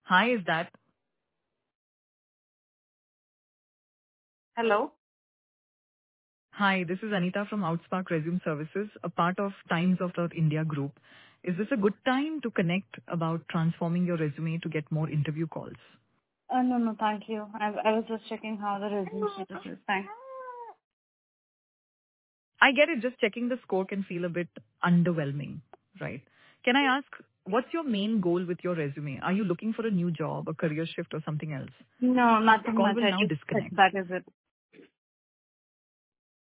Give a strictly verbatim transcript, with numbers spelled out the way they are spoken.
Hi, is that? Hello? Hi, this is Anita from Outspark Resume Services, a part of Times of the India Group. Is this a good time to connect about transforming your resume to get more interview calls? Uh, no, no, thank you. I, I was just checking how the resume status is. Thanks. I get it, just checking the score can feel a bit underwhelming, right? Can I ask, what's your main goal with your resume? Are you looking for a new job, a career shift, or something else? No, The nothing call much. will I now just checked disconnect. that is it.